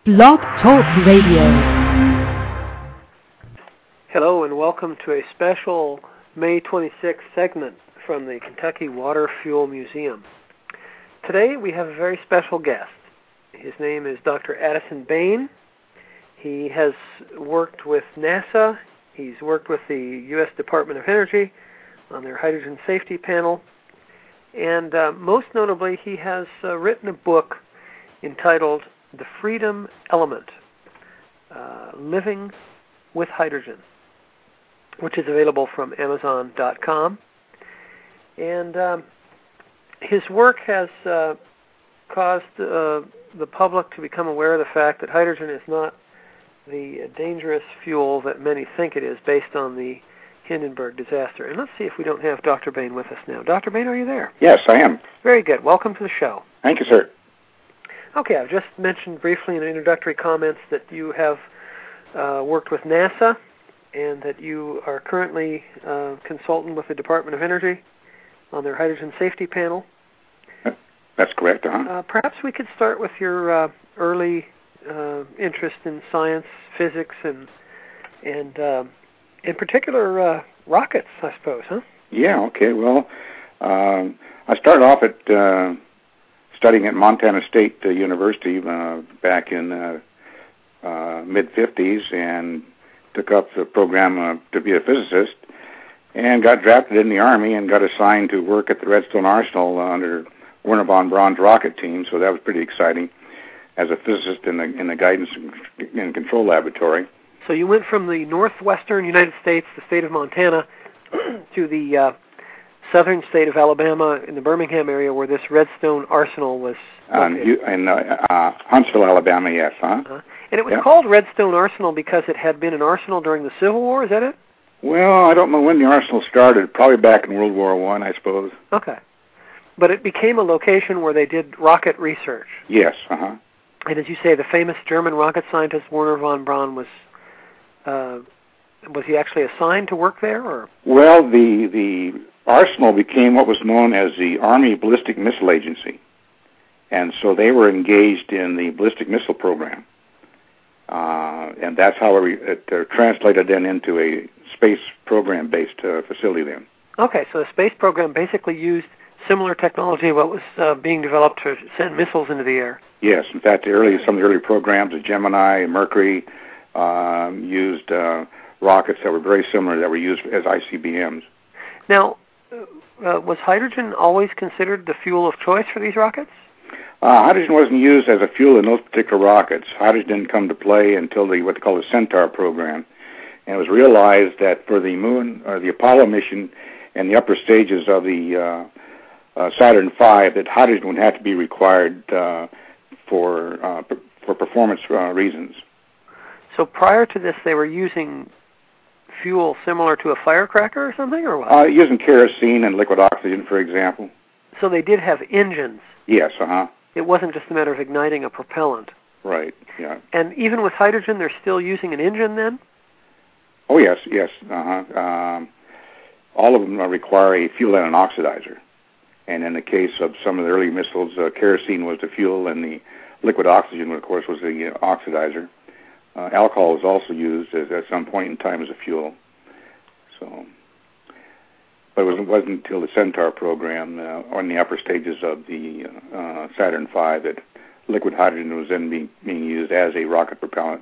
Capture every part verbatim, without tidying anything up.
Blog Talk Radio. Hello and welcome to a special May twenty-sixth segment from the Kentucky Water Fuel Museum. Today we have a very special guest. His name is Doctor Addison Bain. He has worked with NASA. He's worked with the U S Department of Energy on their hydrogen safety panel. And uh, most notably, he has uh, written a book entitled The Freedom Element, uh, Living with Hydrogen, which is available from Amazon dot com. And um, his work has uh, caused uh, the public to become aware of the fact that hydrogen is not the dangerous fuel that many think it is based on the Hindenburg disaster. And let's see if we don't have Doctor Bain with us now. Doctor Bain, are you there? Yes, I am. Very good. Welcome to the show. Thank you, sir. Okay, I've just mentioned briefly in introductory comments that you have uh, worked with NASA and that you are currently a consultant with the Department of Energy on their hydrogen safety panel. That's correct, uh-huh. Uh, perhaps we could start with your uh, early uh, interest in science, physics, and and uh, in particular uh, rockets, I suppose, huh? Yeah, okay. Well, um, I started off at uh, studying at Montana State uh, University uh, back in uh, uh, mid-fifties and took up the program uh, to be a physicist and got drafted in the Army and got assigned to work at the Redstone Arsenal uh, under Wernher von Braun's rocket team, so that was pretty exciting as a physicist in the in the guidance and control laboratory. So you went from the northwestern United States, the state of Montana, to the uh, southern state of Alabama in the Birmingham area where this Redstone Arsenal was located. Uh, in uh, uh, Huntsville, Alabama, yes. Huh? Uh-huh. And it was yeah. called Redstone Arsenal because it had been an arsenal during the Civil War, is that it? Well, I don't know when the arsenal started, probably back in World War One, I, I suppose. Okay. But it became a location where they did rocket research. Yes, uh-huh. And as you say, the famous German rocket scientist Wernher von Braun was... Uh, was he actually assigned to work there, or? Well, the the arsenal became what was known as the Army Ballistic Missile Agency, and so they were engaged in the ballistic missile program, uh, and that's how it, it uh, translated then into a space program-based uh, facility then. Okay, so the space program basically used similar technology, what was uh, being developed to send missiles into the air. Yes, in fact, the early some of the early programs, the Gemini, Mercury, um, used uh, rockets that were very similar that were used as I C B Ms. Now, uh, was hydrogen always considered the fuel of choice for these rockets? Uh, hydrogen wasn't used as a fuel in those particular rockets. Hydrogen didn't come to play until the what they call the Centaur program, and it was realized that for the moon or the Apollo mission and the upper stages of the uh, uh, Saturn five, that hydrogen would have to be required uh, for uh, for performance uh, reasons. So prior to this, they were using fuel similar to a firecracker or something, or what? Uh, using kerosene and liquid oxygen, for example. So they did have engines. Yes, uh-huh. It wasn't just a matter of igniting a propellant. Right, yeah. And even with hydrogen, they're still using an engine then? Oh, yes, yes, uh-huh. Um, all of them require a fuel and an oxidizer. And in the case of some of the early missiles, uh, kerosene was the fuel, and the liquid oxygen, of course, was the uh, oxidizer. Uh, alcohol was also used as, at some point in time as a fuel. So, but it wasn't, wasn't until the Centaur program, uh, on the upper stages of the uh, Saturn five, that liquid hydrogen was then being, being used as a rocket propellant.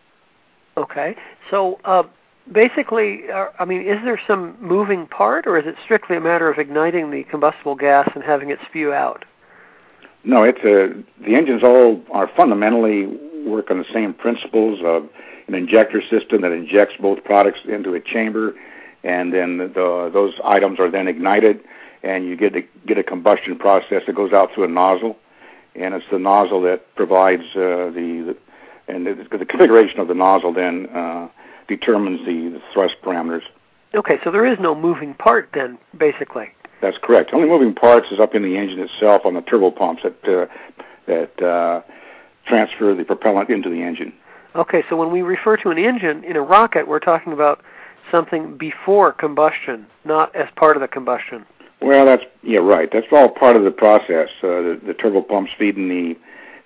Okay. So, uh, basically, uh, I mean, is there some moving part, or is it strictly a matter of igniting the combustible gas and having it spew out? No, it's a, the engines all are fundamentally work on the same principles of an injector system that injects both products into a chamber, and then the, the, those items are then ignited, and you get a, get a combustion process that goes out through a nozzle, and it's the nozzle that provides uh, the, the and the, the configuration of the nozzle then uh, determines the, the thrust parameters. Okay, so there is no moving part then, basically. That's correct. The only moving parts is up in the engine itself on the turbo pumps that uh, that uh, transfer the propellant into the engine. Okay, so when we refer to an engine in a rocket, we're talking about something before combustion, not as part of the combustion. Well, that's yeah, right. That's all part of the process. Uh, the, the turbo pumps feeding the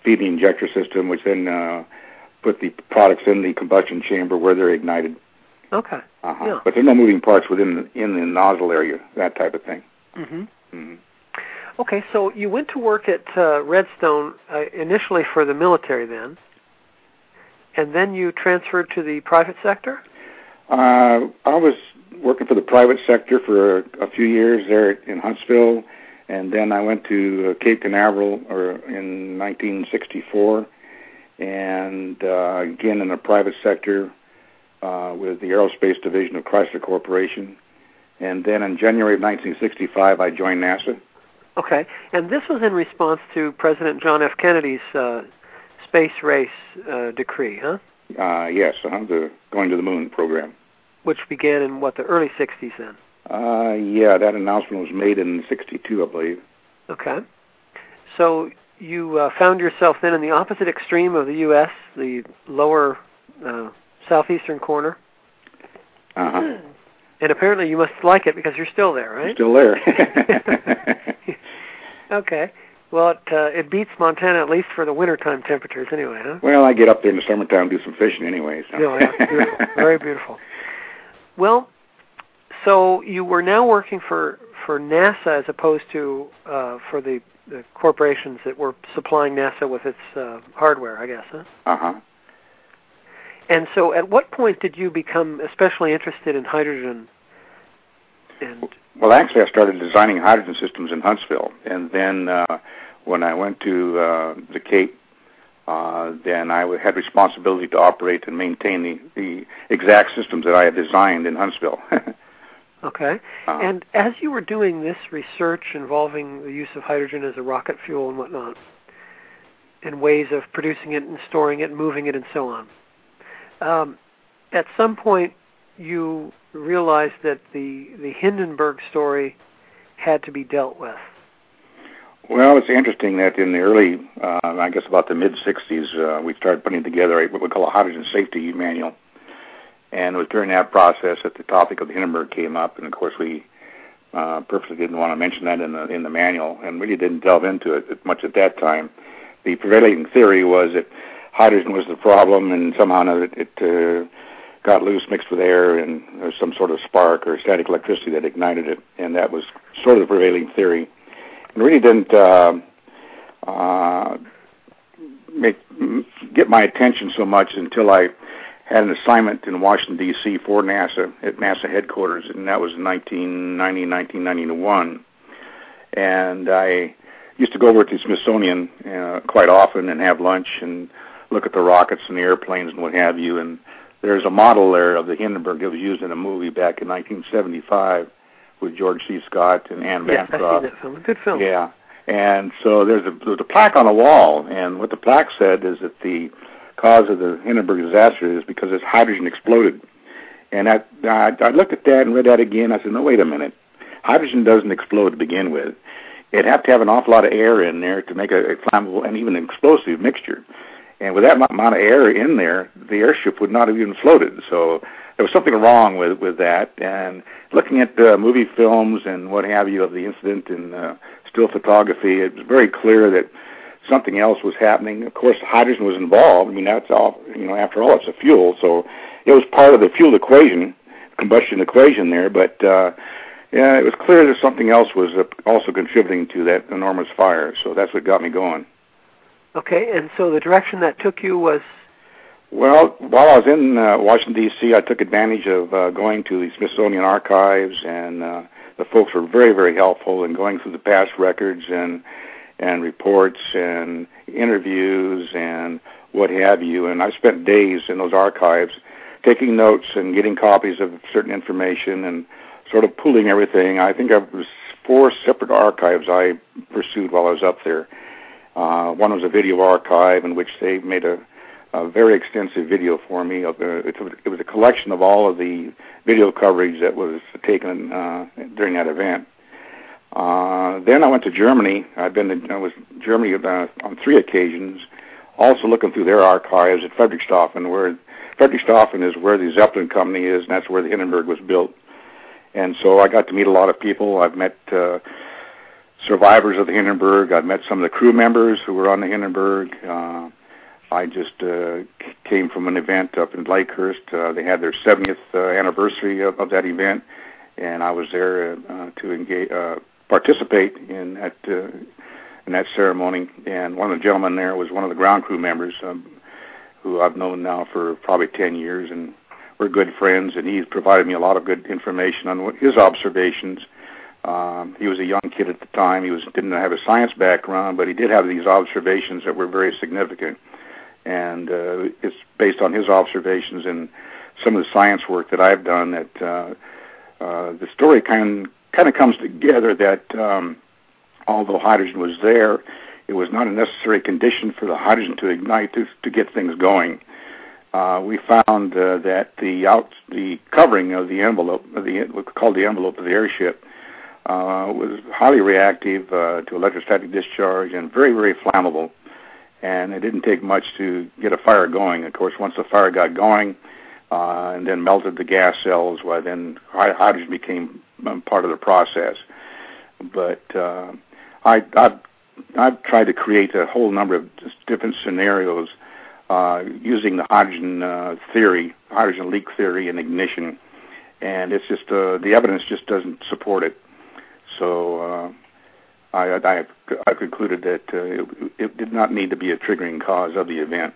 feed the injector system, which then uh, put the products in the combustion chamber where they're ignited. Okay. Uh-huh. Yeah. But there's no moving parts within the, in the nozzle area, that type of thing. Mm-hmm. Mm-hmm. Okay, so you went to work at uh, Redstone uh, initially for the military then, and then you transferred to the private sector? Uh, I was working for the private sector for a, a few years there in Huntsville, and then I went to uh, Cape Canaveral or in nineteen sixty-four, and uh, again in the private sector uh, with the Aerospace Division of Chrysler Corporation. And then in January of nineteen sixty-five, I joined NASA. Okay, and this was in response to President John F. Kennedy's uh, space race uh, decree, huh? Uh, yes, uh-huh, the Going to the Moon program. Which began in, what, the early sixties then? Uh, yeah, that announcement was made in sixty-two, I believe. Okay. So you uh, found yourself then in the opposite extreme of the U S, the lower uh, southeastern corner. Uh-huh. And apparently you must like it because you're still there, right? Still there. Okay. Well, it, uh, it beats Montana, at least for the wintertime temperatures anyway, huh? Well, I get up there in the summertime and do some fishing anyway. So. Oh, yeah, beautiful. Very beautiful. Well, so you were now working for, for NASA as opposed to uh, for the, the corporations that were supplying NASA with its uh, hardware, I guess, huh? Uh-huh. And so at what point did you become especially interested in hydrogen? And Well, actually, I started designing hydrogen systems in Huntsville, and then uh, when I went to uh, the Cape, uh, then I had responsibility to operate and maintain the, the exact systems that I had designed in Huntsville. Okay. Uh, and as you were doing this research involving the use of hydrogen as a rocket fuel and whatnot, and ways of producing it and storing it and moving it and so on, um, at some point you realized that the, the Hindenburg story had to be dealt with. Well, it's interesting that in the early, uh, I guess about the mid-sixties, uh, we started putting together what we call a hydrogen safety manual. And it was during that process that the topic of the Hindenburg came up, and of course we uh, purposely didn't want to mention that in the in the manual, and really didn't delve into it much at that time. The prevailing theory was that hydrogen was the problem, and somehow it, it uh, got loose, mixed with air, and there was some sort of spark or static electricity that ignited it, and that was sort of the prevailing theory. It really didn't uh, uh, make get my attention so much until I had an assignment in Washington, D C for NASA at NASA headquarters, and that was in nineteen ninety, nineteen ninety-one. And I used to go over to the Smithsonian uh, quite often and have lunch and look at the rockets and the airplanes and what have you. And there's a model there of the Hindenburg that was used in a movie back in nineteen seventy-five with George C. Scott and Anne yes, Bancroft. I've seen that film. Good film. Yeah. And so there's a, there's a plaque on the wall, and what the plaque said is that the cause of the Hindenburg disaster is because this hydrogen exploded. And I, I, I looked at that and read that again. I said, no, wait a minute. Hydrogen doesn't explode to begin with. It'd have to have an awful lot of air in there to make a, a flammable and even an explosive mixture. And with that amount of air in there, the airship would not have even floated. So there was something wrong with, with that. And looking at uh, movie films and what have you of the incident and uh, still photography, it was very clear that something else was happening. Of course, hydrogen was involved. I mean, that's all, you know, after all, it's a fuel. So it was part of the fuel equation, combustion equation there. But, uh, yeah, it was clear that something else was uh, also contributing to that enormous fire. So that's what got me going. Okay, and so the direction that took you was? Well, while I was in uh, Washington, D C, I took advantage of uh, going to the Smithsonian Archives, and uh, the folks were very, very helpful in going through the past records and and reports and interviews and what have you. And I spent days in those archives taking notes and getting copies of certain information and sort of pooling everything. I think it was four separate archives I pursued while I was up there. Uh, one was a video archive in which they made a, a very extensive video for me. Of, uh, it, it was a collection of all of the video coverage that was taken uh, during that event. Uh, then I went to Germany. I've been to I was Germany uh, on three occasions, also looking through their archives at Friedrichshafen, where Friedrichshafen is where the Zeppelin company is, and that's where the Hindenburg was built. And so I got to meet a lot of people. I've met uh, survivors of the Hindenburg. I've met some of the crew members who were on the Hindenburg. Uh, I just uh, came from an event up in Lakehurst. Uh, they had their seventieth uh, anniversary of, of that event, and I was there uh, to engage, uh, participate in that uh, in that ceremony. And one of the gentlemen there was one of the ground crew members, um, who I've known now for probably ten years, and we're good friends. And he's provided me a lot of good information on what his observations. Um, he was a young kid at the time. He was didn't have a science background, but he did have these observations that were very significant. And uh, it's based on his observations and some of the science work that I've done that uh, uh, the story kind kind of comes together that um, although hydrogen was there, it was not a necessary condition for the hydrogen to ignite to, to get things going. Uh, we found uh, that the out the covering of the envelope, of the what's called the envelope of the airship, uh, was highly reactive uh, to electrostatic discharge and very, very flammable. And it didn't take much to get a fire going. Of course, once the fire got going, uh, and then melted the gas cells, well, then hydrogen became part of the process. But uh, I, I've, I've tried to create a whole number of different scenarios uh, using the hydrogen uh, theory, hydrogen leak theory and ignition, and it's just uh, the evidence just doesn't support it. So uh, I, I, I concluded that uh, it, it did not need to be a triggering cause of the event.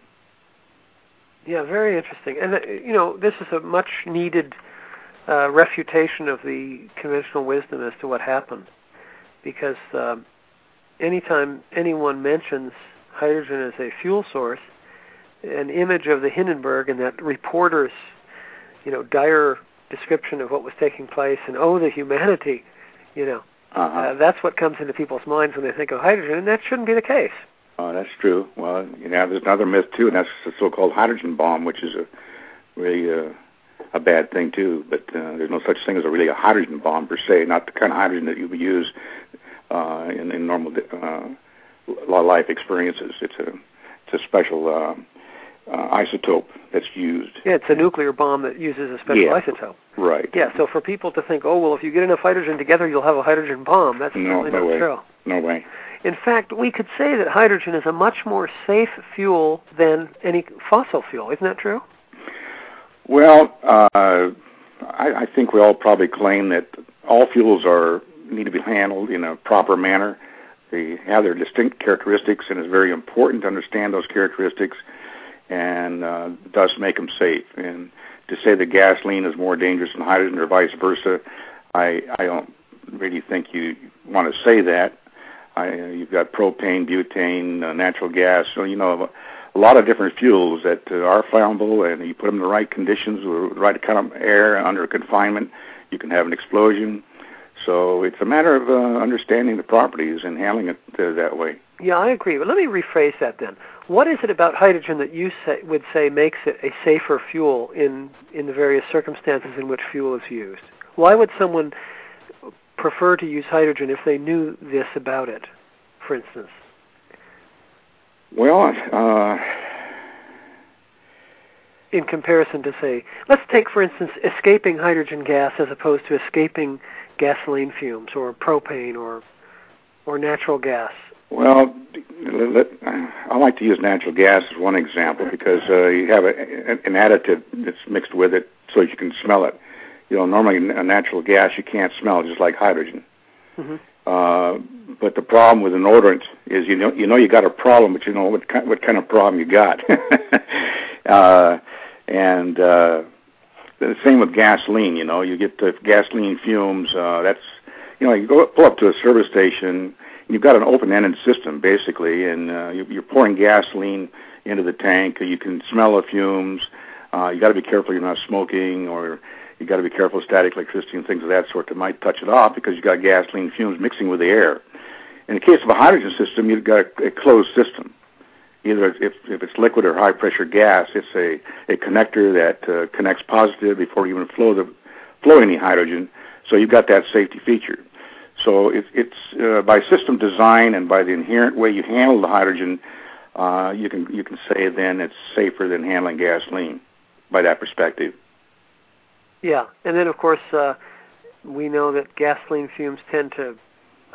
Yeah, very interesting. And, uh, you know, this is a much-needed uh, refutation of the conventional wisdom as to what happened. Because uh, anytime anyone mentions hydrogen as a fuel source, an image of the Hindenburg and that reporter's, you know, dire description of what was taking place and, oh, the humanity, you know, uh-huh. uh, that's what comes into people's minds when they think of hydrogen, and that shouldn't be the case. Oh, that's true. Well, you know, there's another myth, too, and that's the so-called hydrogen bomb, which is a really uh, a bad thing, too. But uh, there's no such thing as a really a hydrogen bomb, per se, not the kind of hydrogen that you would use uh, in, in normal uh, life experiences. It's a, it's a special uh, uh, isotope that's used. Yeah, it's a nuclear bomb that uses a special yeah, isotope. Right. Yeah, so for people to think, oh, well, if you get enough hydrogen together, you'll have a hydrogen bomb, that's no, certainly no not way. true. No way. In fact, we could say that hydrogen is a much more safe fuel than any fossil fuel. Isn't that true? Well, uh, I, I think we all probably claim that all fuels are need to be handled in a proper manner. They have their distinct characteristics, and it's very important to understand those characteristics and uh, thus make them safe. And to say that gasoline is more dangerous than hydrogen or vice versa, I, I don't really think you want to say that. I, you've got propane, butane, uh, natural gas, so you know a lot of different fuels that uh, are flammable, and you put them in the right conditions, with the right kind of air under confinement, you can have an explosion. So it's a matter of uh, understanding the properties and handling it uh, that way. Yeah, I agree. But let me rephrase that then. What is it about hydrogen that you say, would say makes it a safer fuel in, in the various circumstances in which fuel is used? Why would someone prefer to use hydrogen if they knew this about it, for instance? Well, uh... in comparison to, say, let's take, for instance, escaping hydrogen gas as opposed to escaping gasoline fumes or propane or or natural gas. Well, let, I like to use natural gas as one example because uh, you have a, an additive that's mixed with it so you can smell it. You know, normally a natural gas you can't smell, just like hydrogen. Mm-hmm. Uh, but the problem with an odorant is you know you know you got a problem, but you know what kind, what kind of problem you got. uh, and uh, the same with gasoline. You know, you get the gasoline fumes. Uh, that's you know you go pull up to a service station. You've got an open-ended system basically, and uh, you're pouring gasoline into the tank. You can smell the fumes. Uh, you got to be careful you're not smoking, or you got to be careful of static electricity and things of that sort that might touch it off because you've got gasoline fumes mixing with the air. In the case of a hydrogen system, you've got a, a closed system. Either if, if it's liquid or high-pressure gas, it's a, a connector that uh, connects positive before you even flow, the, flow any hydrogen, so you've got that safety feature. So it, it's uh, by system design and by the inherent way you handle the hydrogen, uh, you can you can say then it's safer than handling gasoline by that perspective. Yeah, and then of course uh, we know that gasoline fumes tend to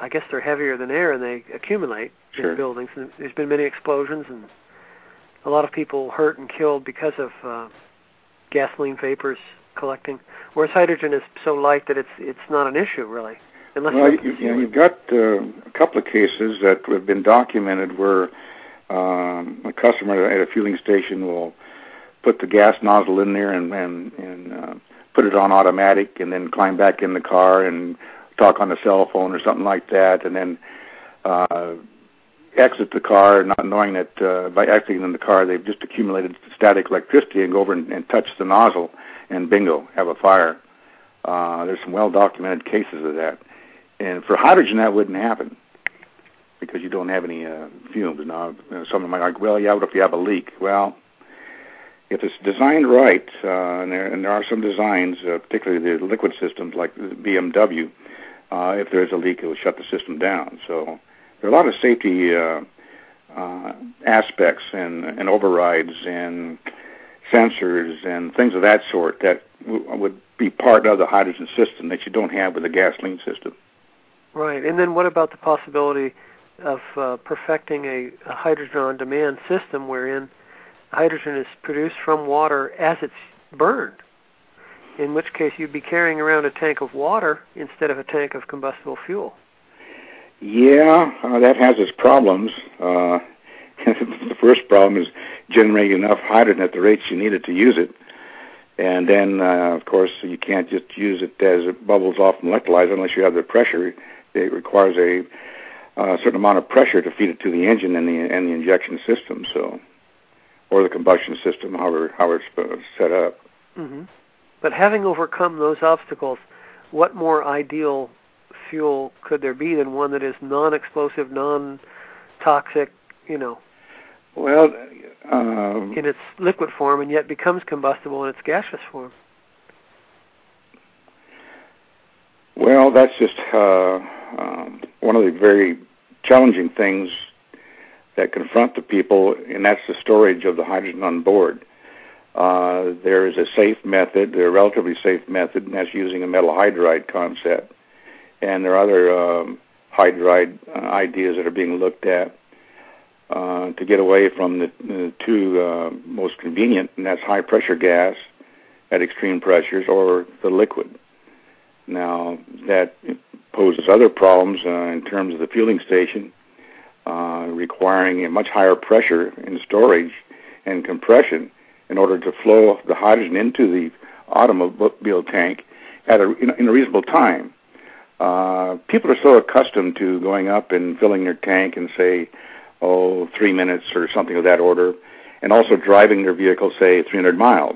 I guess they're heavier than air, and they accumulate sure. in buildings. And there's been many explosions, and a lot of people hurt and killed because of uh, gasoline vapors collecting. Whereas hydrogen is so light that it's it's not an issue really. Unless well, you, you know, you've got uh, a couple of cases that have been documented where um, a customer at a fueling station will put the gas nozzle in there and and, and uh, put it on automatic, and then climb back in the car and talk on the cell phone or something like that, and then uh, exit the car, not knowing that uh, by exiting in the car they've just accumulated static electricity, and go over and, and touch the nozzle, and bingo, have a fire. Uh, there's some well-documented cases of that. And for hydrogen, that wouldn't happen because you don't have any uh, fumes. Now, someone might argue, well, yeah, what if you have a leak? Well, if it's designed right, uh, and, there, and there are some designs, uh, particularly the liquid systems like the B M W, uh, if there's a leak, it will shut the system down. So there are a lot of safety uh, uh, aspects and, and overrides and sensors and things of that sort that w- would be part of the hydrogen system that you don't have with the gasoline system. Right, and then what about the possibility of uh, perfecting a, a hydrogen-on-demand system wherein hydrogen is produced from water as it's burned, in which case you'd be carrying around a tank of water instead of a tank of combustible fuel? Yeah, uh, that has its problems. Uh, the first problem is generating enough hydrogen at the rates you need it to use it. And then, uh, of course, you can't just use it as it bubbles off from electrolyzer unless you have the pressure. It requires a uh, certain amount of pressure to feed it to the engine and the and the injection system, so or the combustion system, however how it's set up. Mm-hmm. But having overcome those obstacles, what more ideal fuel could there be than one that is non-explosive, non-toxic, you know? Well, um, in its liquid form, and yet becomes combustible in its gaseous form. Well, that's just uh, um, one of the very challenging things that confront the people, and that's the storage of the hydrogen on board. Uh, there is a safe method, a relatively safe method, and that's using a metal hydride concept. And there are other um, hydride uh, ideas that are being looked at uh, to get away from the, the two uh, most convenient, and that's high-pressure gas at extreme pressures or the liquid. Now, that poses other problems uh, in terms of the fueling station, uh, requiring a much higher pressure in storage and compression in order to flow the hydrogen into the automobile tank at a, in, in a reasonable time. Uh, people are so accustomed to going up and filling their tank in, say, oh, three minutes or something of that order, and also driving their vehicle, say, three hundred miles.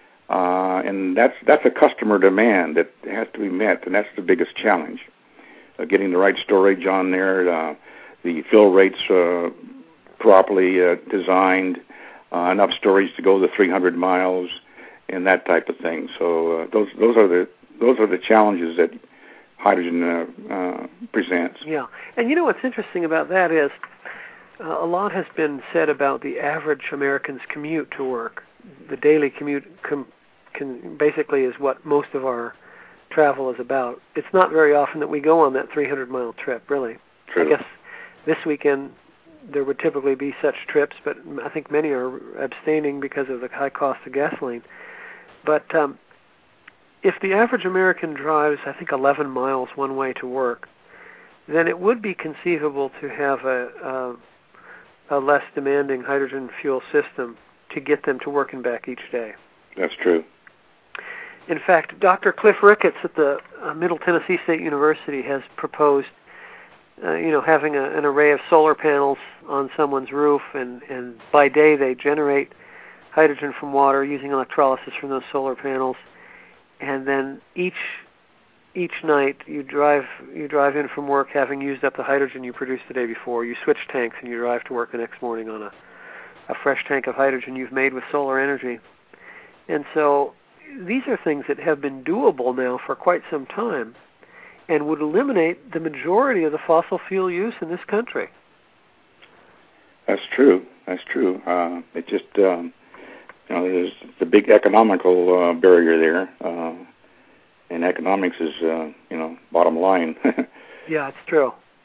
Uh, and that's that's a customer demand that has to be met, and that's the biggest challenge. Uh, getting the right storage on there, uh, the fill rates uh, properly uh, designed, uh, enough storage to go the three hundred miles, and that type of thing. So uh, those those are the those are the challenges that hydrogen uh, uh, presents. Yeah, and you know what's interesting about that is uh, a lot has been said about the average American's commute to work. The daily commute com- can basically is what most of our travel is about. It's not very often that we go on that three hundred mile trip, really. True. I guess this weekend there would typically be such trips, but I think many are abstaining because of the high cost of gasoline. But um, if the average American drives, I think, eleven miles one way to work, then it would be conceivable to have a, a, a less demanding hydrogen fuel system to get them to work and back each day. That's true. In fact, Doctor Cliff Ricketts at the uh, Middle Tennessee State University has proposed, uh, you know, having a, an array of solar panels on someone's roof, and, and by day they generate hydrogen from water using electrolysis from those solar panels, and then each each night you drive you drive in from work having used up the hydrogen you produced the day before. You switch tanks and you drive to work the next morning on a a fresh tank of hydrogen you've made with solar energy. And so these are things that have been doable now for quite some time and would eliminate the majority of the fossil fuel use in this country. That's true. That's true. Uh, it just, um, you know, there's the big economical uh, barrier there. Uh, and economics is, uh, you know, bottom line. Yeah, it's true.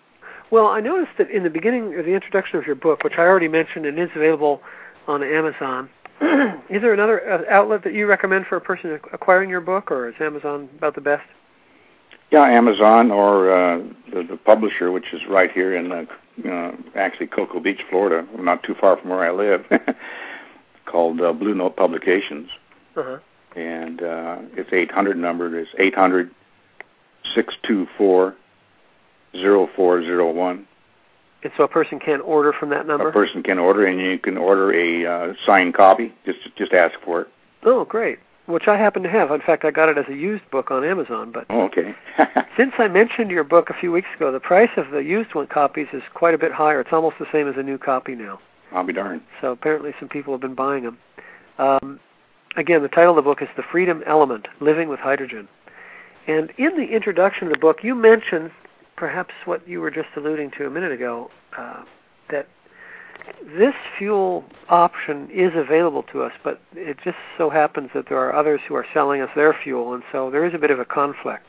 Well, I noticed that in the beginning of the introduction of your book, which I already mentioned and is available on Amazon, is there another outlet that you recommend for a person acquiring your book, or is Amazon about the best? Yeah, Amazon or uh, the, the publisher, which is right here in uh, uh, actually Cocoa Beach, Florida, not too far from where I live, called uh, Blue Note Publications. Uh-huh. And uh, it's eight hundred numbered. It's eight hundred, six two four, zero four zero one. And so a person can order from that number? A person can order, and you can order a uh, signed copy. Just just ask for it. Oh, great. Which I happen to have. In fact, I got it as a used book on Amazon. But oh, okay. Since I mentioned your book a few weeks ago, the price of the used one copies is quite a bit higher. It's almost the same as a new copy now. I'll be darned. So apparently some people have been buying them. Um, again, the title of the book is The Freedom Element, Living with Hydrogen. And in the introduction of the book, you mentioned perhaps what you were just alluding to a minute ago, uh, that this fuel option is available to us, but it just so happens that there are others who are selling us their fuel, and so there is a bit of a conflict.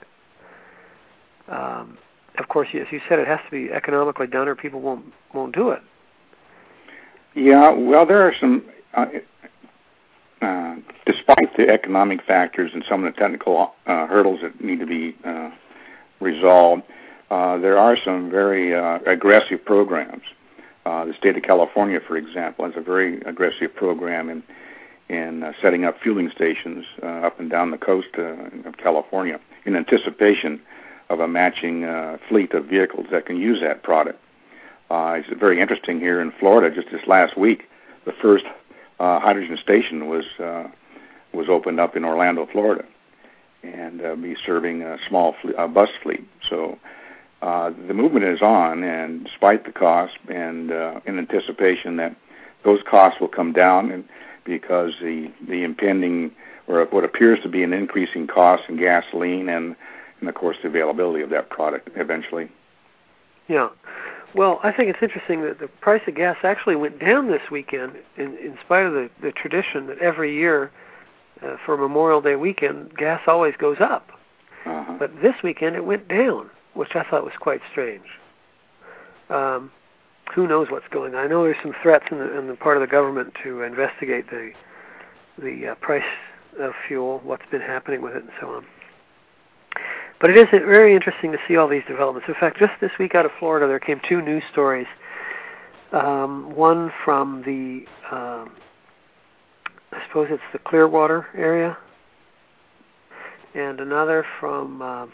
Um, of course, as you said, it has to be economically done, or people won't won't do it. Yeah, well, there are some, uh, uh, despite the economic factors and some of the technical uh, hurdles that need to be uh, resolved, uh, there are some very uh, aggressive programs. Uh, the state of California, for example, has a very aggressive program in in uh, setting up fueling stations uh, up and down the coast uh, of California in anticipation of a matching uh, fleet of vehicles that can use that product. Uh, it's very interesting here in Florida. Just this last week, the first uh, hydrogen station was uh, was opened up in Orlando, Florida, and uh, be serving a small fle- uh, bus fleet. So. Uh, the movement is on, and despite the cost, and uh, in anticipation that those costs will come down, and because the the impending, or what appears to be an increasing cost in gasoline, and, and of course the availability of that product eventually. Yeah. Well, I think it's interesting that the price of gas actually went down this weekend, in, in spite of the, the tradition that every year uh, for Memorial Day weekend, gas always goes up. Uh-huh. But this weekend it went down, which I thought was quite strange. Um, who knows what's going on? I know there's some threats in the, in the part of the government to investigate the the uh, price of fuel, what's been happening with it, and so on. But it is very interesting to see all these developments. In fact, just this week out of Florida, there came two news stories. Um, one from the, um, I suppose it's the Clearwater area, and another from, uh,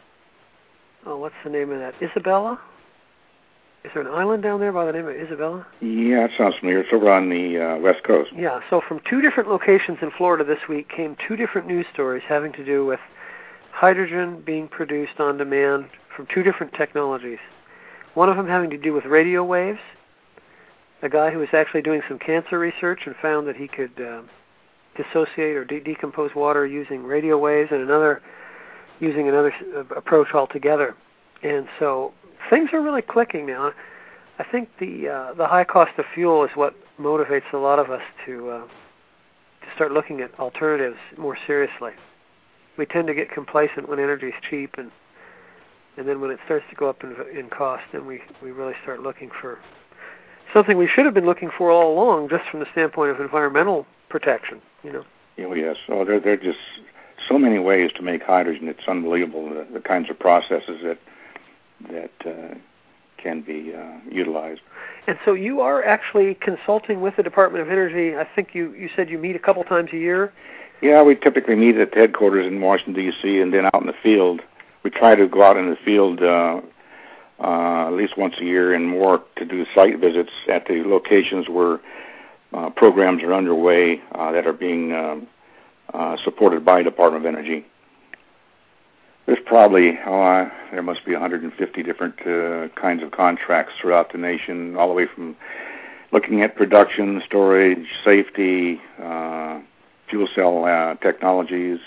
oh, what's the name of that? Isabella? Is there an island down there by the name of Isabella? Yeah, that sounds familiar. It's over on the uh, West Coast. Yeah, so from two different locations in Florida this week came two different news stories having to do with hydrogen being produced on demand from two different technologies. One of them having to do with radio waves. A guy who was actually doing some cancer research and found that he could uh, dissociate or de- decompose water using radio waves, and another using another uh, approach altogether. And so things are really clicking now. I think the uh, the high cost of fuel is what motivates a lot of us to uh, to start looking at alternatives more seriously. We tend to get complacent when energy is cheap, and and then when it starts to go up in, in cost, then we, we really start looking for something we should have been looking for all along, just from the standpoint of environmental protection. You know. Oh yes. Oh, there there are just so many ways to make hydrogen. It's unbelievable the, the kinds of processes that that uh, can be uh, utilized. And so you are actually consulting with the Department of Energy. I think you, you said you meet a couple times a year. Yeah, we typically meet at the headquarters in Washington, D C, and then out in the field. We try to go out in the field uh, uh, at least once a year and more to do site visits at the locations where uh, programs are underway uh, that are being um, uh, supported by Department of Energy. There's probably, oh, uh, there must be one hundred fifty different uh, kinds of contracts throughout the nation, all the way from looking at production, storage, safety, uh, fuel cell uh, technologies,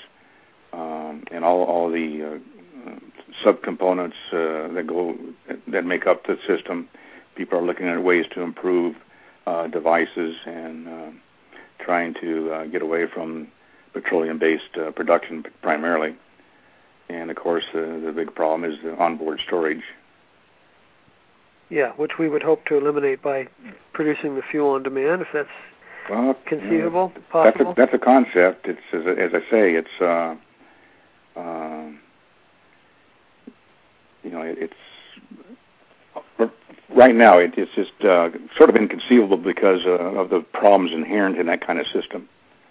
um, and all all the uh, subcomponents uh, that go that make up the system. People are looking at ways to improve uh, devices and uh, trying to uh, get away from petroleum-based uh, production primarily. And of course, uh, the big problem is the onboard storage. Yeah, which we would hope to eliminate by producing the fuel on demand, if that's well, conceivable, uh, possible. That's a, that's a concept. It's as, as I say, it's uh, uh, you know, it, it's right now it, it's just uh, sort of inconceivable because uh, of the problems inherent in that kind of system.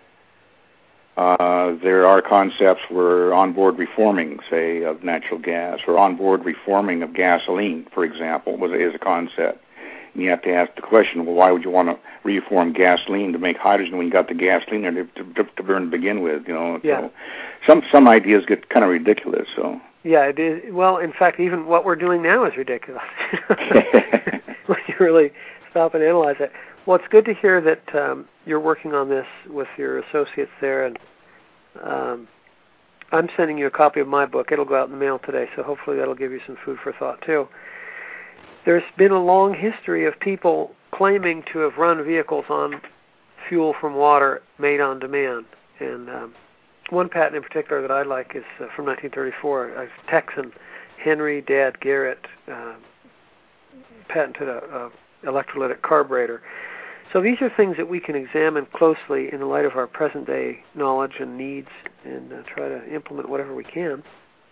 Uh, there are concepts where onboard reforming, say, of natural gas, or onboard reforming of gasoline, for example, was is a concept. And you have to ask the question, well, why would you want to reform gasoline to make hydrogen when you got the gasoline there to, to, to burn to begin with? You know, yeah. So some some ideas get kind of ridiculous. So yeah, it is. Well, in fact, even what we're doing now is ridiculous when you really stop and analyze it. Well, it's good to hear that um, you're working on this with your associates there, and um, I'm sending you a copy of my book. It'll go out in the mail today, so hopefully that'll give you some food for thought too. There's been a long history of people claiming to have run vehicles on fuel from water made on demand, and um, one patent in particular that I like is uh, from nineteen thirty-four. A Texan, Henry Dad Garrett, uh, patented a, a electrolytic carburetor. So these are things that we can examine closely in the light of our present-day knowledge and needs, and uh, try to implement whatever we can.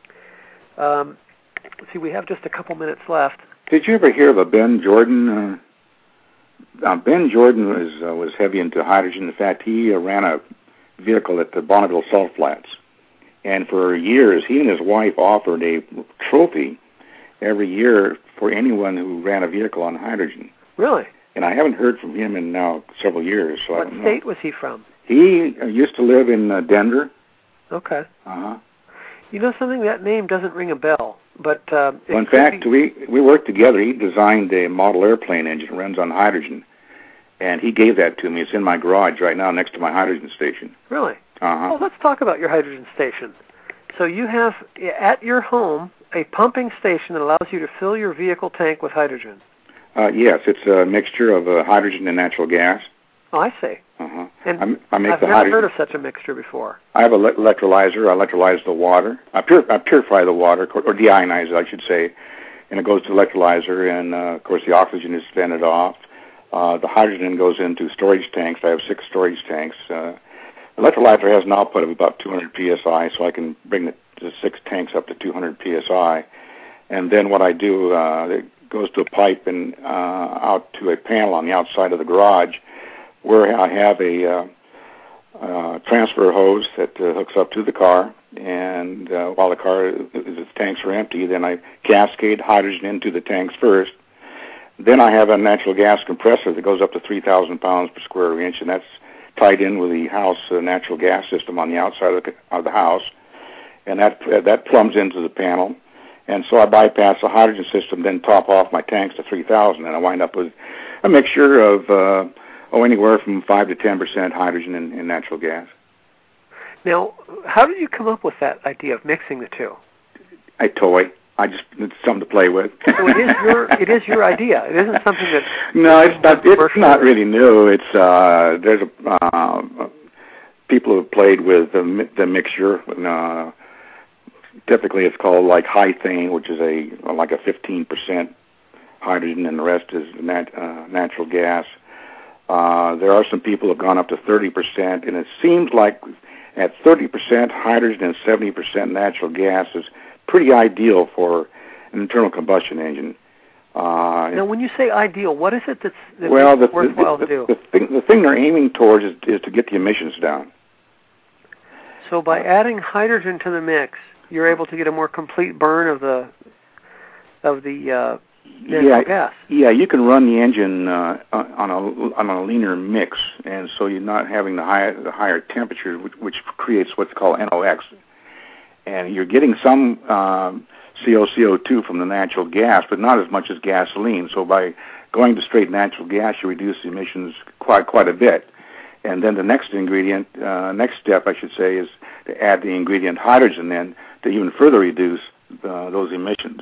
Um, let's see, we have just a couple minutes left. Did you ever hear of a Ben Jordan? Uh, uh, Ben Jordan was uh, was heavy into hydrogen. In fact, he uh, ran a vehicle at the Bonneville Salt Flats, and for years, he and his wife offered a trophy every year for anyone who ran a vehicle on hydrogen. Really? And I haven't heard from him in now several years. So what I don't state know. was he from? He uh, used to live in uh, Denver. Okay. Uh-huh. You know something? That name doesn't ring a bell. But uh, well, in fact, be... we we worked together. He designed a model airplane engine that runs on hydrogen, and he gave that to me. It's in my garage right now next to my hydrogen station. Really? Uh-huh. Well, let's talk about your hydrogen station. So you have, at your home, a pumping station that allows you to fill your vehicle tank with hydrogen. Uh, yes, it's a mixture of uh, hydrogen and natural gas. Oh, I see. Uh-huh. And I'm, I make I've the never hydrogen. heard of such a mixture before. I have an le- electrolyzer. I electrolyze the water. I, pur- I purify the water, or deionize it, I should say, and it goes to the electrolyzer, and, uh, of course, the oxygen is vented off. Uh, the hydrogen goes into storage tanks. I have six storage tanks. Uh, electrolyzer has an output of about two hundred P S I, so I can bring the, the six tanks up to two hundred P S I. And then what I do, uh, it goes to a pipe and uh, out to a panel on the outside of the garage, where I have a uh, uh, transfer hose that uh, hooks up to the car, and uh, while the car, the tanks are empty, then I cascade hydrogen into the tanks first. Then I have a natural gas compressor that goes up to three thousand pounds per square inch, and that's tied in with the house uh, natural gas system on the outside of the, of the house, and that uh, that plumbs into the panel. And so I bypass the hydrogen system, then top off my tanks to three thousand, and I wind up with a mixture of uh, oh, anywhere from five to ten percent hydrogen and, and natural gas. Now, how did you come up with that idea of mixing the two? I toy. I just it's something to play with. So it is your it is your idea. It isn't something that no, it's not. It's not really new. It's uh, there's a uh, people who have played with the the mixture. Uh, typically, it's called like hythane, which is a like a fifteen percent hydrogen, and the rest is nat, uh, natural gas. Uh, there are some people who have gone up to thirty percent, and it seems like at thirty percent hydrogen and seventy percent natural gas is pretty ideal for an internal combustion engine. Uh, now, when you say ideal, what is it that's, that's well, the, worthwhile the, the, to do? The thing, the thing they're aiming towards is, is to get the emissions down. So by adding hydrogen to the mix, you're able to get a more complete burn of the of the uh, natural yeah, gas. Yeah, you can run the engine uh, on a on a leaner mix, and so you're not having the higher the higher temperatures, which, which creates what's called N O X. And you're getting some um, C O C O two from the natural gas, but not as much as gasoline. So by going to straight natural gas, you reduce the emissions quite quite a bit. And then the next ingredient, uh, next step, I should say, is to add the ingredient hydrogen then to even further reduce uh, those emissions.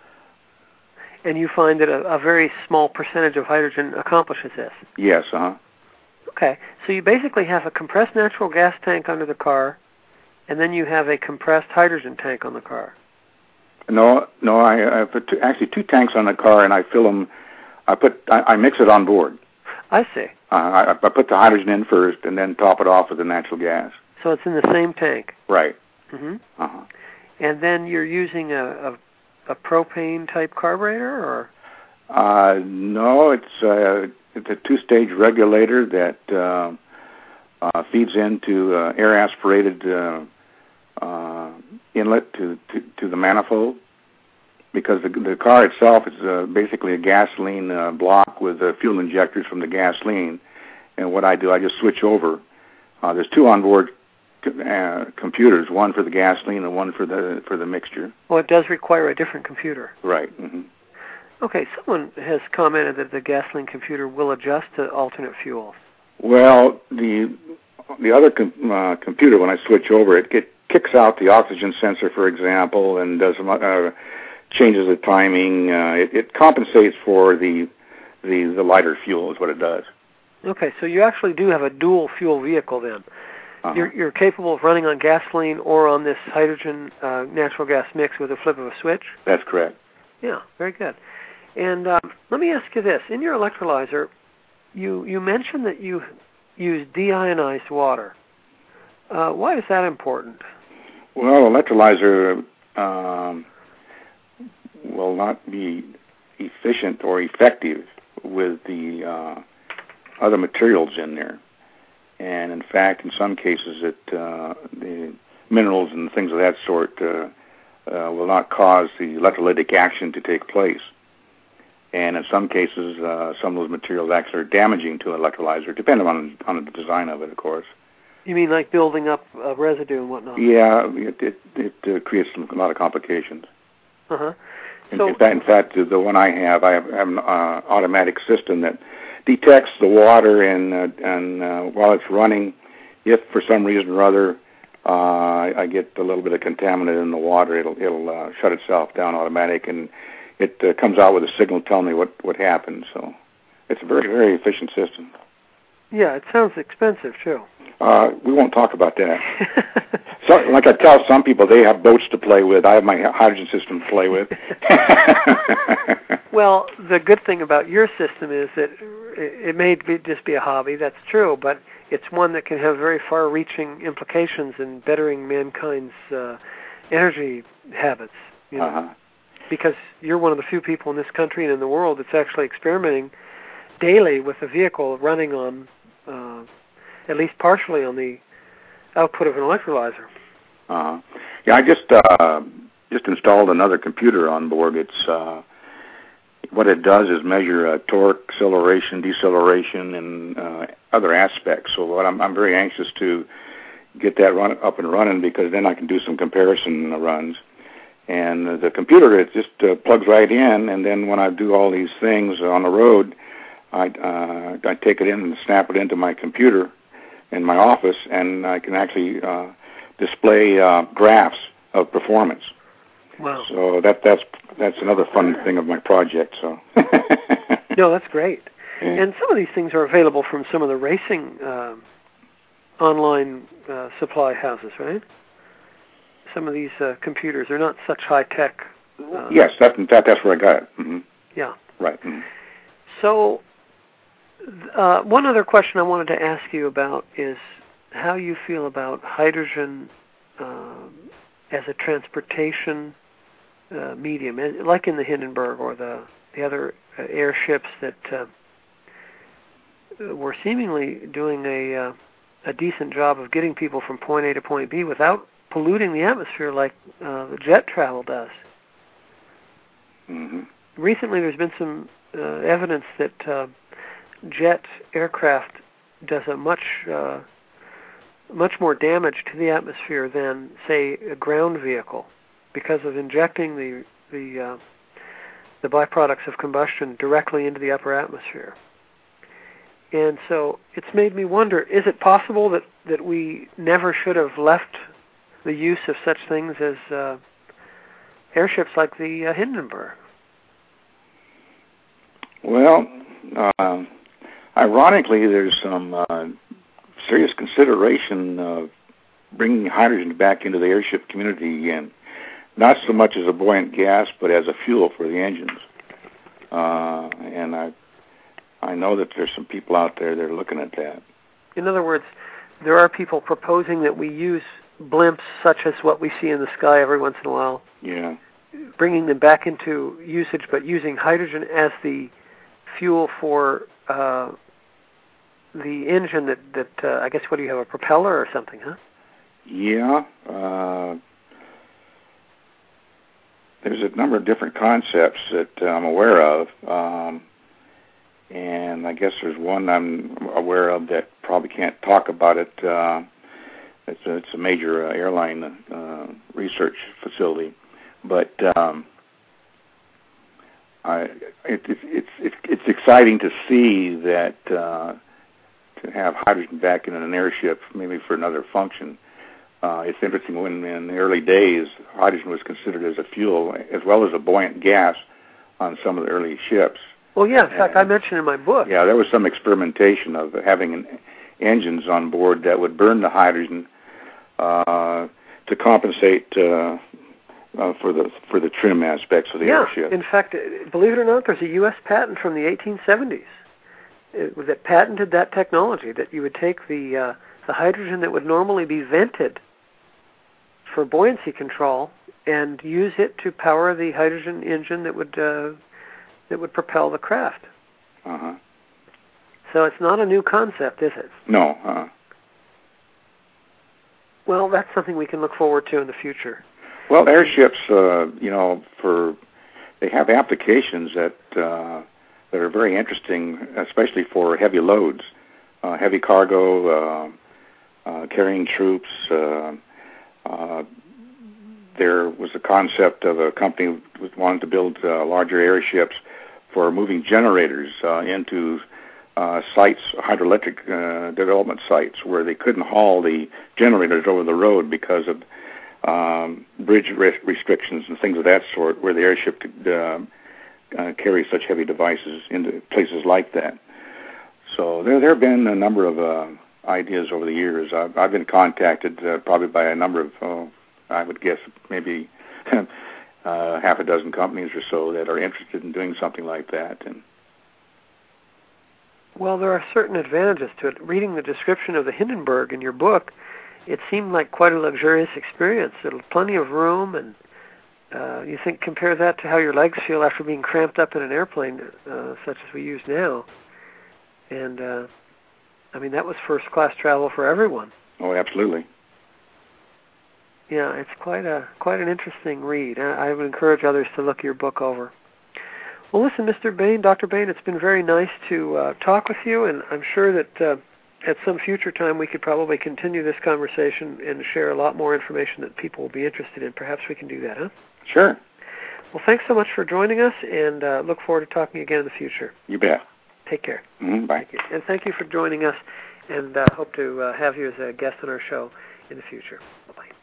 And you find that a, a very small percentage of hydrogen accomplishes this? Yes, uh-huh. Okay. So you basically have a compressed natural gas tank under the car, and then you have a compressed hydrogen tank on the car. No, no. I, I put two, actually two tanks on the car, and I fill them. I put I, I mix it on board. I see. Uh, I, I put the hydrogen in first, and then top it off with the natural gas. So it's in the same tank. Right. Mm-hmm. Uh-huh. And then you're using a, a, a propane type carburetor, or? Uh, no, it's uh, it's a two-stage regulator that uh, uh, feeds into uh, air aspirated uh, uh, inlet to, to to the manifold. Because the, the car itself is uh, basically a gasoline uh, block with uh, fuel injectors from the gasoline. And what I do, I just switch over. Uh, there's two onboard co- uh, computers, one for the gasoline and one for the for the mixture. Well, it does require a different computer. Right. Mm-hmm. Okay, someone has commented that the gasoline computer will adjust to alternate fuels. Well, the the other com- uh, computer, when I switch over, it, it kicks out the oxygen sensor, for example, and does uh, changes the timing. Uh, it, it compensates for the, the the lighter fuel is what it does. Okay, so you actually do have a dual fuel vehicle then. Uh-huh. You're, you're capable of running on gasoline or on this hydrogen uh, natural gas mix with a flip of a switch? That's correct. Yeah, very good. And um, let me ask you this. In your electrolyzer, you, you mentioned that you use deionized water. Uh, why is that important? Well, electrolyzer um, will not be efficient or effective with the uh, other materials in there. And in fact, in some cases, it, uh, the minerals and things of that sort uh, uh, will not cause the electrolytic action to take place. And in some cases, uh, some of those materials actually are damaging to an electrolyzer, depending on on the design of it, of course. You mean like building up uh, residue and whatnot? Yeah, it it, it uh, creates some, a lot of complications. Uh-huh. So, in, fact, in fact, the one I have, I have, have an uh, automatic system that detects the water, and uh, and uh, while it's running, if for some reason or other uh, I get a little bit of contaminant in the water, it'll it'll uh, shut itself down automatic, and it uh, comes out with a signal telling me what what happened. So it's a very very efficient system. Yeah, it sounds expensive too. Uh, we won't talk about that. So, like I tell some people, they have boats to play with. I have my hydrogen system to play with. Well, the good thing about your system is that it may be just be a hobby, that's true, but it's one that can have very far-reaching implications in bettering mankind's uh, energy habits. You know? Uh-huh. Because you're one of the few people in this country and in the world that's actually experimenting daily with a vehicle running on, uh, at least partially on the output of an electrolyzer. Uh-huh. Yeah, I just uh, just installed another computer on board. It's uh, what it does is measure uh, torque, acceleration, deceleration, and uh, other aspects. So what I'm, I'm very anxious to get that run up and running, because then I can do some comparison runs. And uh, the computer, it just uh, plugs right in, and then when I do all these things on the road, I uh, I take it in and snap it into my computer in my office, and I can actually uh, display uh, graphs of performance. Wow! So that that's that's another fun thing of my project. So no, that's great. Yeah. And some of these things are available from some of the racing uh, online uh, supply houses, right? Some of these uh, computers are not such high tech. Uh, yes, that, that that's where I got it. Mm-hmm. Yeah. Right. Mm-hmm. So. Uh, one other question I wanted to ask you about is how you feel about hydrogen uh, as a transportation uh, medium, like in the Hindenburg or the, the other uh, airships that uh, were seemingly doing a, uh, a decent job of getting people from point A to point B without polluting the atmosphere like uh, the jet travel does. Mm-hmm. Recently there's been some uh, evidence that uh, jet aircraft does a much uh, much more damage to the atmosphere than, say, a ground vehicle, because of injecting the the uh, the byproducts of combustion directly into the upper atmosphere. And so it's made me wonder: is it possible that that we never should have left the use of such things as uh, airships like the uh, Hindenburg? Well. Uh... Ironically, there's some uh, serious consideration of bringing hydrogen back into the airship community again. not so much as a buoyant gas, but as a fuel for the engines. Uh, and I, I know that there's some people out there that are looking at that. In other words, there are people proposing that we use blimps such as what we see in the sky every once in a while. Yeah. Bringing them back into usage, but using hydrogen as the fuel for uh, the engine that, that uh, I guess, what do you have, a propeller or something, huh? Yeah. Uh, there's a number of different concepts that uh, I'm aware of. Um, and I guess there's one I'm aware of that probably can't talk about it. Uh, it's, a, it's a major uh, airline uh, research facility. But um, I, it, it, it's it's it's exciting to see that uh, to have hydrogen back in an airship, maybe for another function. Uh, it's interesting when in the early days, hydrogen was considered as a fuel as well as a buoyant gas on some of the early ships. Well, yeah. In fact, and, I mentioned in my book. Yeah, there was some experimentation of having an, engines on board that would burn the hydrogen uh, to compensate. Uh, Uh, for the for the trim aspects of the yeah. airship. In fact, believe it or not, there's a U S patent from the eighteen seventies it, that patented that technology, that you would take the uh, the hydrogen that would normally be vented for buoyancy control and use it to power the hydrogen engine that would uh, that would propel the craft. Uh-huh. So it's not a new concept, is it? No. Uh-huh. Well, that's something we can look forward to in the future. Well, airships, uh, you know, for they have applications that uh, that are very interesting, especially for heavy loads, uh, heavy cargo, uh, uh, carrying troops. Uh, uh, there was a concept of a company that wanted to build uh, larger airships for moving generators uh, into uh, sites, hydroelectric uh, development sites, where they couldn't haul the generators over the road because of Um, bridge re- restrictions and things of that sort, where the airship could uh, uh, carry such heavy devices into places like that. So there, there have been a number of uh, ideas over the years. I've, I've been contacted uh, probably by a number of, uh, I would guess, maybe uh, half a dozen companies or so that are interested in doing something like that. And well, there are certain advantages to it. Reading the description of the Hindenburg in your book, it seemed like quite a luxurious experience. There's plenty of room, and uh, you think compare that to how your legs feel after being cramped up in an airplane, uh, such as we use now. And uh, I mean, that was first-class travel for everyone. Oh, absolutely. Yeah, it's quite a quite an interesting read. I, I would encourage others to look your book over. Well, listen, Mister Bain, Doctor Bain, it's been very nice to uh, talk with you, and I'm sure that. Uh, At some future time, we could probably continue this conversation and share a lot more information that people will be interested in. Perhaps we can do that, huh? Sure. Well, thanks so much for joining us, and uh, look forward to talking again in the future. You bet. Take care. Mm-hmm, bye. Thank you. And thank you for joining us, and uh, hope to uh, have you as a guest on our show in the future. Bye-bye.